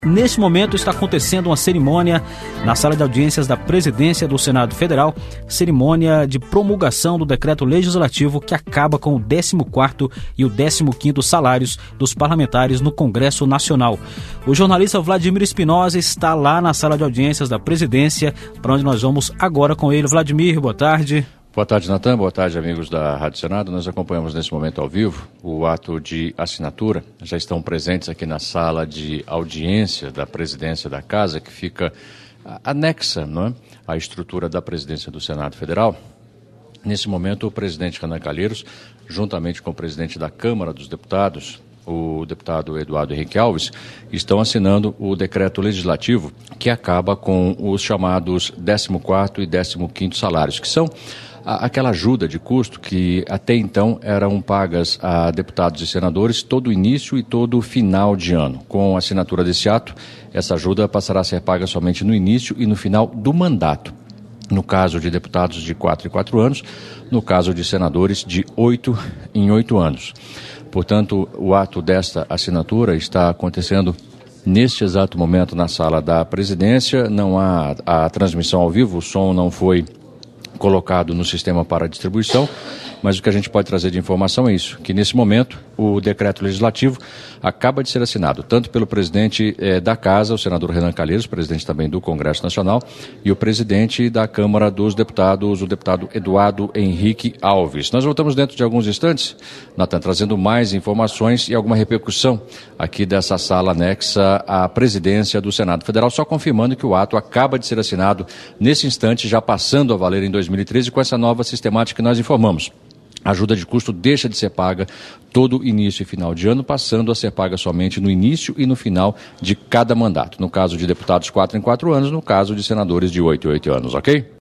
Neste momento está acontecendo uma cerimônia na sala de audiências da Presidência do Senado Federal, cerimônia de promulgação do decreto legislativo que acaba com o 14º e o 15º salários dos parlamentares no Congresso Nacional. O jornalista Vladimir Espinosa está lá na sala de audiências da Presidência, para onde nós vamos agora com ele. Vladimir, boa tarde. Boa tarde, Natan. Boa tarde, amigos da Rádio Senado. Nós acompanhamos nesse momento ao vivo o ato de assinatura. Já estão presentes aqui na sala de audiência da Presidência da Casa, que fica anexa, não é, à estrutura da Presidência do Senado Federal. Nesse momento, o presidente Renan Calheiros, juntamente com o presidente da Câmara dos Deputados, o deputado Eduardo Henrique Alves, estão assinando o decreto legislativo que acaba com os chamados 14º e 15º salários, que são aquela ajuda de custo que até então eram pagas a deputados e senadores todo início e todo final de ano. Com a assinatura desse ato, essa ajuda passará a ser paga somente no início e no final do mandato. No caso de deputados de 4 em 4 anos, no caso de senadores de 8 em 8 anos. Portanto, o ato desta assinatura está acontecendo neste exato momento na sala da Presidência. Não há a transmissão ao vivo, o som não foi colocado no sistema para distribuição, mas o que a gente pode trazer de informação é isso, que nesse momento o decreto legislativo acaba de ser assinado, tanto pelo presidente da Casa, o senador Renan Calheiros, presidente também do Congresso Nacional, e o presidente da Câmara dos Deputados, o deputado Eduardo Henrique Alves. Nós voltamos dentro de alguns instantes, Natan, trazendo mais informações e alguma repercussão aqui dessa sala anexa à presidência do Senado Federal, só confirmando que o ato acaba de ser assinado nesse instante, já passando a valer em 2013, com essa nova sistemática que nós informamos. A ajuda de custo deixa de ser paga todo início e final de ano, passando a ser paga somente no início e no final de cada mandato. No caso de deputados 4 em 4 anos, no caso de senadores de 8 em 8 anos, ok?